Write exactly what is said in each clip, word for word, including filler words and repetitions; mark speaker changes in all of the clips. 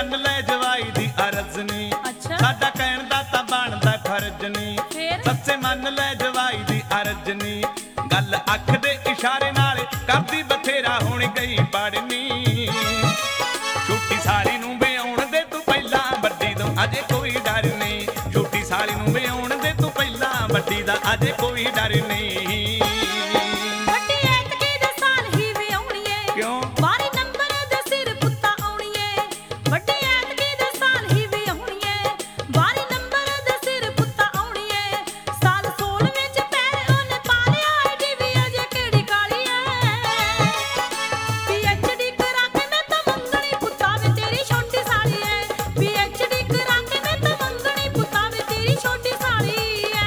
Speaker 1: ਮੰਨ ਲੈ ਜਵਾਈ ਦੀ ਅਰਜ਼ ਨੀ
Speaker 2: ਅੱਛਾ
Speaker 1: ਸਾਡਾ ਕਹਿਣ ਦਾ ਤਾਂ ਬਣਦਾ ਫਰਜ਼ ਨੀ
Speaker 2: ਫੇਰ
Speaker 1: ਸੱਚੇ ਮੰਨ ਲੈ ਜਵਾਈ ਦੀ ਅਰਜ਼ ਨੀ ਗੱਲ ਅੱਖ ਦੇ ਇਸ਼ਾਰੇ ਨਾਲ ਕਰਦੀ ਬਥੇਰਾ ਹੁਣ ਗਈ ਪੜਨੀ ਛੋਟੀ ਸਾਲੀ ਨੂੰ ਵਿਆਉਣ ਦੇ ਤੂੰ ਪਹਿਲਾਂ ਵੱਡੀ ਤੋਂ ਅਜੇ ਕੋਈ ਡਰ ਨਹੀਂ ਛੋਟੀ ਸਾਲੀ ਨੂੰ ਵਿਆਉਣ ਦੇ ਤੂੰ ਪਹਿਲਾਂ ਵੱਡੀ ਦਾ ਅਜੇ ਕੋਈ ਡਰ ਨਹੀਂ
Speaker 2: ਵੱਡੀ ਐਤਕੀ ਦੇ ਸਾਲ ਹੀ ਵਿਆਹੁਣੀਏ
Speaker 1: ਕਿਉਂ
Speaker 2: ਵਾਰੀ ਨੰਬਰ ਦੇ ਸਿਰ ਪੁੱਤਾਂ ਆਉਣੀਏ ਵੱਡੀ ਐਤਕੀ ਦੇ ਸਾਲ ਹੀ ਵਿਆਹੁਣੀਏ ਵਾਰੀ ਨੰਬਰ ਦੇ ਸਿਰ ਪੁੱਤਾਂ ਆਉਣੀਏ ਸਾਲ ਸੋਲ ਵਿੱਚ ਪੈਰ ਉਹਨੇ ਪਾ ਲਿਆ ਐਡੀ ਵੀ ਅਜੇ ਕਿਹੜੀ ਕਾਲੀ ਐ ਪੀ ਐਚ ਡੀ ਕਰਾ ਕੇ ਮੈਂ ਤਾਂ ਮੰਗਣੀ ਪੁੱਤਾਂ ਵੇ ਤੇਰੀ ਛੋਟੀ ਸਾਲੀ ਐ ਪੀ ਐਚ ਡੀ ਕਰਾ ਕੇ ਮੈਂ ਤਾਂ ਮੰਗਣੀ ਪੁੱਤਾਂ ਵੇ ਤੇਰੀ ਛੋਟੀ ਸਾਲੀ ਐ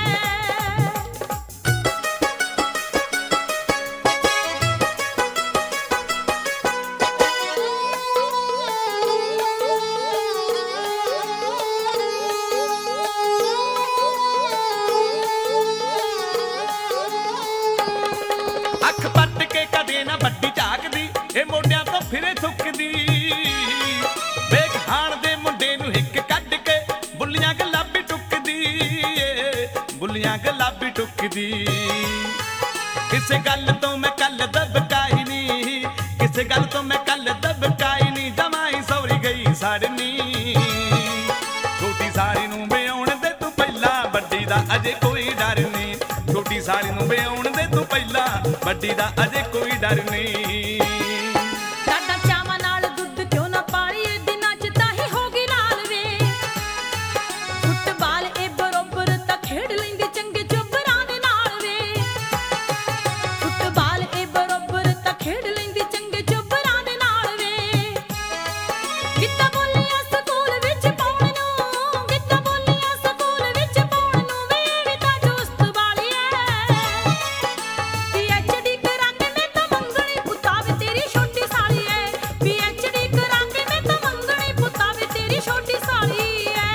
Speaker 1: ਅੱਖ ਪੱਟ ਕੇ ਕਦੇ ਨਾ ਵੱਡੀ ਝਾਕਦੀ ਇਹ ਮੋਢਿਆਂ ਤੋਂ ਫਿਰੇ ਥੁੱਕਦੀ ਵੇਖ ਹਾਣ ਦੇ ਮੁੰਡੇ ਨੂੰ ਹਿੱਕ ਕੱਢ ਕੇ ਬੁੱਲੀਆਂ ਗੁਲਾਬੀ ਟੁੱਕਦੀ ਏ ਬੁੱਲੀਆਂ ਗੁਲਾਬੀ ਟੁੱਕਦੀ ਕਿਸੇ ਗੱਲ ਤੋਂ ਮੈਂ ਕੱਲ ਦਬਕਾਈ ਨਹੀਂ ਕਿਸੇ ਗੱਲ ਤੋਂ ਮੈਂ ਕੱਲ ਦਬਕਾਈ ਨਹੀਂ ਜਮਾਈ ਸੌਰੀ ਗਈ ਸੜਨੀ ਛੋਟੀ ਸਾਲੀ ਨੂੰ ਵਿਆਉਣ ਦੇ ਤੂੰ ਪਹਿਲਾਂ ਵੱਡੀ ਦਾ ਅਜੇ ਕੋਈ ਡਰ ਨਹੀਂ ਛੋਟੀ ਸਾਲੀ ਨੂੰ ਵਿਆਉਣ ਦੇ ਤੂੰ ਪਹਿਲਾਂ ਵੱਡੀ ਦਾ ਅਜੇ ਕੋਈ ਡਰ ਨਹੀਂ
Speaker 2: ਸਾਡਾ ਚਾਵਾਂ ਨਾਲ ਦੁੱਧ ਕਿਉਂ ਨਾ ਪਾਲੀਏ ਦਿਨਾਂ ਚ ਤਾਂ ਹੀ ਹੋ ਗਈ ਲਾਲ ਵੇ ਫੁੱਟਬਾਲ ਇਹ ਬਰੋਬਰ ਤਾਂ ਖੇਡ ਲੈਂਦੀ ਚੰਗੇ ਚੋਬਰਾਂ ਦੇ ਨਾਲ ਵੇ ਫੁੱਟਬਾਲ ਇਹ ਬਰੋਬਰ ਤਾਂ ਖੇਡ ਲੈਂਦੀ ਚੰਗੇ ਚੋਬਰਾਂ ਦੇ ਨਾਲ ਵੇ ਗਿੱਧਾ ਬੋਲੀਆਂ ਸਕੂਲ ਵਿੱਚ ਪਾਉਣ ਨੂੰ ਗਿੱਧਾ ਬੋਲੀਆਂ ਸਕੂਲ ਵਿੱਚ ਪਾਉਣ ਨੂੰ ਵੇ ਵੀ ਤਾਂ ਦੋਸਤ ਵਾਲੀ ਐ ਪੀ ਐਚ ਡੀ ਕਰਾ ਕੇ ਮੈਂ ਤਾਂ ਮੰਗਣੀ ਪੁੱਤਾਂ ਵੇ ਤੇਰੀ ਛੋਟੀ ਸਾਲੀ ਐ ਪੀ ਐਚ ਡੀ ਕਰਾ ਕੇ ਮੈਂ ਤਾਂ ਮੰਗਣੀ ਪੁੱਤਾਂ ਵੇ ਤੇਰੀ ਛੋਟੀ ਸਾਲੀ ਐ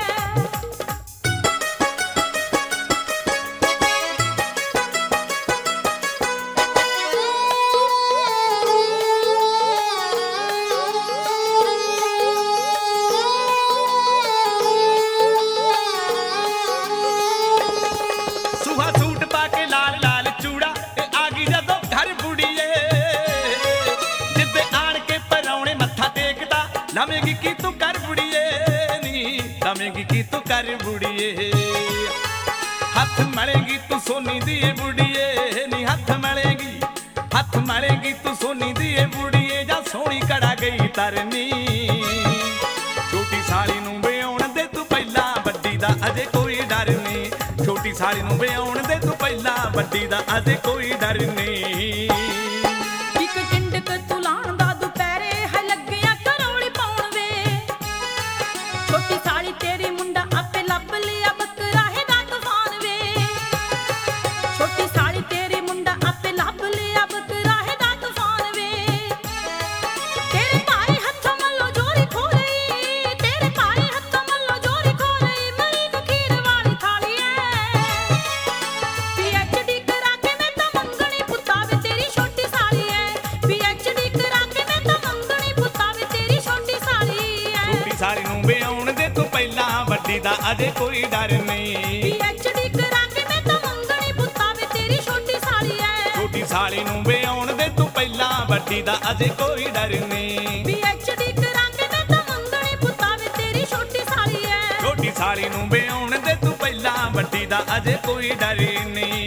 Speaker 1: ਸੁਹਾ ਸੂਟ ਪਾ ਕੇ ਲਾਲ ਲਾਲ ਚੂੜਾ ਇਹ ਆ ਗਈ ਜਦੋਂ ਘਰ ਬੁੜੀਏ ਜਿੱਦੇ ਆਣ ਕੇ ਪਰਾਉਣੇ ਮੱਥਾ ਟੇਕਦਾ ਲਵੇਂਗੀ ਕੀ ਤੂੰ ਕਰ ਬੁੜੀਏ ਨੀ ਲਵੇਂਗੀ ਕੀ ਤੂੰ ਕਰ ਬੁੜੀਏ ਹੱਥ ਮਲੇਗੀ ਤੂੰ ਸੋਨੀ ਦੀ ਏ ਬੁੜੀਏ ਨੀ ਹੱਥ ਮਲੇਗੀ ਹੱਥ ਮਲੇਗੀ ਤੂੰ ਸੋਨੀ ਦੀ ਏ ਬੁੜੀਏ ਜਾਂ ਸੋਹਣੀ ਕੜਾ ਗਈ ਤਰਨੀ ਛੋਟੀ ਸਾਲੀ ਨੂੰ ਵਿਆਉਣ ਦੇ ਤੂੰ ਪਹਿਲਾਂ ਵੱਡੀ ਦਾ ਅਜੇ ਕੋਈ ਡਰ ਨਹੀਂ ਛੋਟੀ ਸਾਲੀ ਨੂੰ ਵਿਆਉਣ ਦੇ ਤੂੰ ਪਹਿਲਾਂ ਵੱਡੀ ਦਾ ਅਜੇ ਕੋਈ ਡਰ ਨਹੀਂ
Speaker 2: ਇੱਕ ਟਿੰਡਕ ਤੁਲਾਣ ਦਾ ਦੁਪਹਿਰੇ ਹੈ ਲੱਗਿਆ ਕਰੌਲੀ ਪਾਉਣ ਵੇ ਛੋਟੀ ਸਾਲੀ ਤੇਰੀ ਮੁੰਡਾ ਆਪੇ ਲੱਭ ਲਿਆ ਬਕਰਾਹੇ ਦਾ ਤੂਫਾਨ ਵੇ ਛੋਟੀ ਸਾਲੀ ਤੇਰੀ ਮੁੰਡਾ ਆਪੇ ਲੱਭ ਲਿਆ ਬਕਰਾਹੇ ਦਾ ਤੂਫਾਨ ਵੇ ਤੇਰੇ ਭਾਈ ਹੱਥੋਂ ਮੱਲੋ ਜੋਰੀ ਖੋ ਲਈ ਤੇਰੇ ਭਾਈ ਹੱਥੋਂ ਮੱਲੋ ਜੋਰੀ ਖੋ ਲਈ ਮਈ ਕੋ ਖੀਰ ਵਾਲੀ ਥਾਲੀ ਐ ਪੀ ਐਚ ਡੀ ਕਰਾ ਕੇ ਮੈਂ ਤਾਂ ਮੰਗਣੀ ਪੁੱਤਾਂ ਵੇ ਤੇਰੀ ਛੋਟੀ ਸਾਲੀ ਐ ਪੀ ਐਚ ਡੀ ਕਰਾ ਕੇ ਮੈਂ ਤਾਂ ਮੰਗਣੀ ਪੁੱਤਾਂ ਵੇ ਤੇਰੀ ਛੋਟੀ ਸਾਲੀ ਐ
Speaker 1: ਛੋਟੀ ਸਾਲੀ ਨੂੰ ਵਿਆਉਣ ਦੇ ਤੂੰ ਪਹਿਲਾਂ ਵੱਡੀ ਦਾ ਅਜੇ ਕੋਈ ਡਰ ਨਹੀਂ
Speaker 2: ਪੀ ਐਚ ਡੀ ਕਰਾ ਕੇ ਮੈਂ ਤਾਂ ਮੰਗਣੀ ਪੁੱਤਾਂ ਵੇ ਤੇਰੀ ਛੋਟੀ ਸਾਲੀ ਐ
Speaker 1: ਛੋਟੀ ਸਾਲੀ ਨੂੰ ਵਿਆਉਣ ਦੇ ਤੂੰ ਪਹਿਲਾਂ ਵੱਡੀ ਦਾ ਅਜੇ ਕੋਈ ਡਰ ਨਹੀਂ
Speaker 2: ਪੀ ਐਚ ਡੀ ਕਰਾ ਕੇ ਮੈਂ ਤਾਂ ਮੰਗਣੀ ਪੁੱਤਾਂ ਵੇ ਤੇਰੀ ਛੋਟੀ ਸਾਲੀ ਐ
Speaker 1: ਛੋਟੀ ਸਾਲੀ ਨੂੰ ਵਿਆਉਣ ਦੇ ਤੂੰ ਪਹਿਲਾਂ ਵੱਡੀ ਦਾ ਅਜੇ ਕੋਈ ਡਰ ਨਹੀਂ